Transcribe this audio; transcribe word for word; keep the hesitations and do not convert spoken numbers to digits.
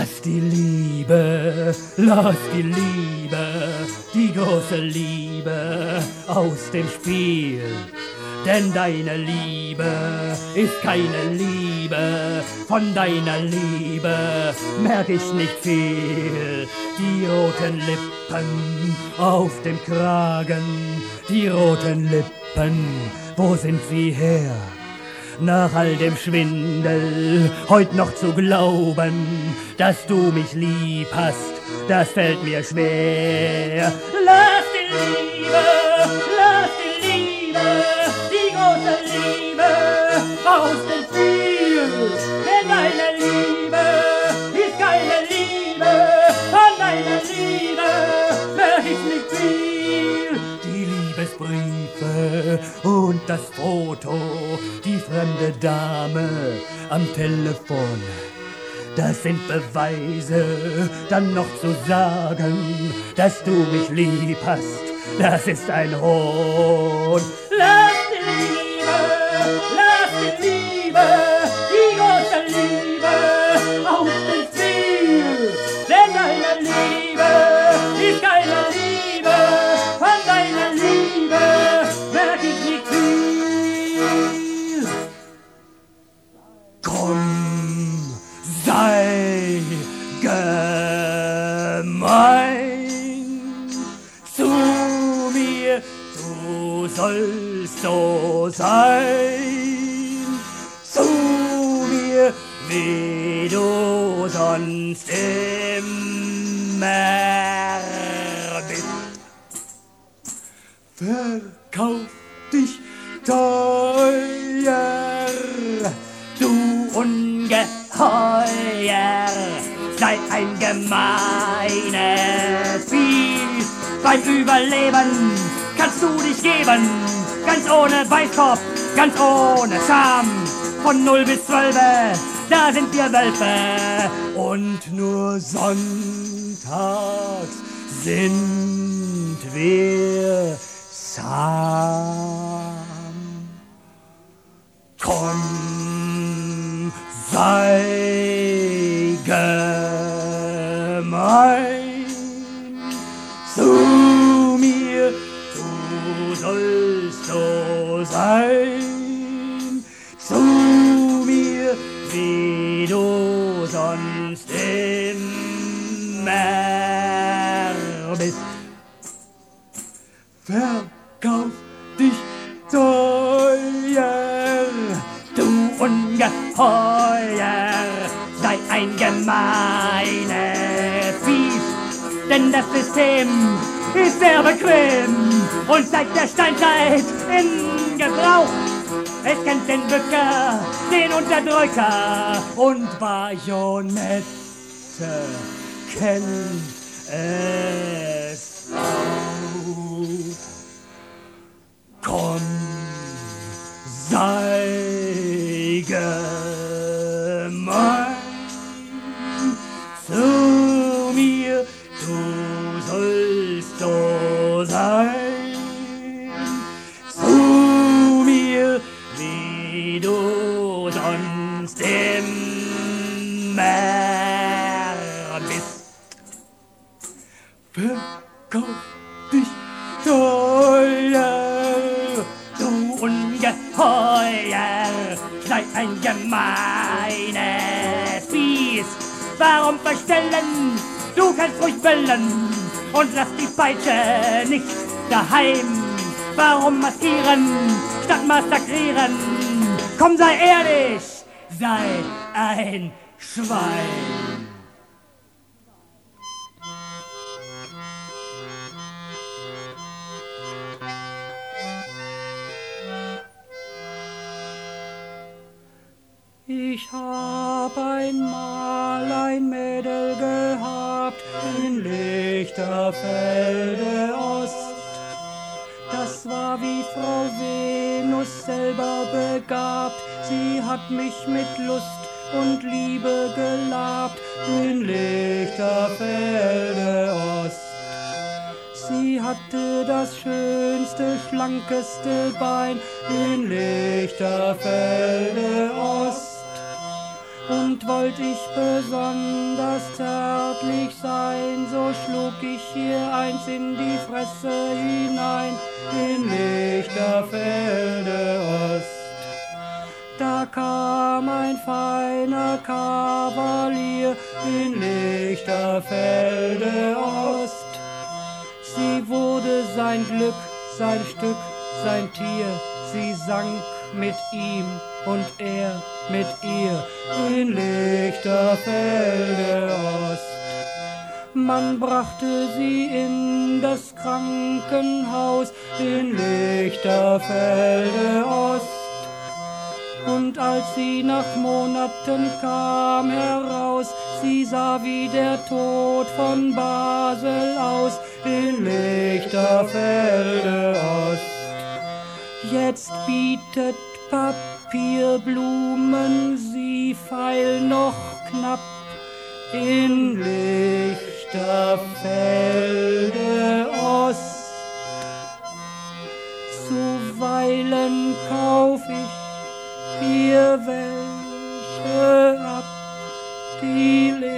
Lass die Liebe, lass die Liebe, die große Liebe aus dem Spiel. Denn deine Liebe ist keine Liebe, von deiner Liebe merk ich nicht viel. Die roten Lippen auf dem Kragen, die roten Lippen, wo sind sie her? Nach all dem Schwindel heut noch zu glauben, dass du mich lieb hast, das fällt mir schwer. Lass die Liebe, lass die Liebe, die große Liebe aus dem Spiel. Denn deine Liebe ist keine Liebe, von deiner Liebe merk ich nicht viel. Die Liebesbriefe und das Foto, die fremde Dame am Telefon, das sind Beweise, dann noch zu sagen, dass du mich lieb hast, das ist ein Hohn. Lass die Liebe, lass die Liebe, die große Liebe aus dem Spiel. Denn deine Liebe ist keine Liebe, von deiner Liebe merk ich nicht viel. Komm, sei gemein zu mir, du sollst so sein, zu mir, wie du sonst immer bist. Verkauf dich teuer, du Ungeheuer, sei ein gemeines Vieh. Beim Überleben kannst du dich geben, ganz ohne Weißkopf, ganz ohne Scham. Von null bis zwölf, da sind wir Wölfe. Und nur sonntags sind wir zahm. Komm, sei gemein zu mir, du sollst so sein, zu mir, wie du sonst immer bist. Verkauf dich teuer, du Ungeheuer, sei ein gemeines Viech, denn das System ist sehr bequem und seit der Steinzeit in Gebrauch. Es kennt den Böcker, den Unterdrücker und Bajonette kennt es auch. Komm, sei gemein zu mir, du sollst so sein, zu mir, wie du sonst immer bist. Verkauf dich teuer, du Ungeheuer, sei ein gemeines Biest. Warum verstellen? Du kannst ruhig bellen und lass die Peitsche nicht daheim. Warum maskieren statt massakrieren? Komm, sei ehrlich, sei ein Schwein. Ich hab einmal ein Mädel gehabt in Lichterfelde Ost. Das war wie Frau Venus selber begabt. Sie hat mich mit Lust und Liebe gelabt in Lichterfelde Ost. Sie hatte das schönste, schlankeste Bein in Lichterfelde Ost. Und wollt ich besonders zärtlich sein, so schlug ich hier eins in die Fresse hinein, in Lichterfelde Ost. Da kam ein feiner Kavalier in Lichterfelde Ost. Sie wurde sein Glück, sein Stück, sein Tier, sie sank mit ihm und er mit ihr in Lichterfelde Ost. Man brachte sie in das Krankenhaus in Lichterfelde Ost. Und als sie nach Monaten kam heraus, sie sah wie der Tod von Basel aus in Lichterfelde Ost. Jetzt bietet Papierblumen sie feil noch knapp in Lichterfelde Ost. Zuweilen kauf ich hier welche ab, die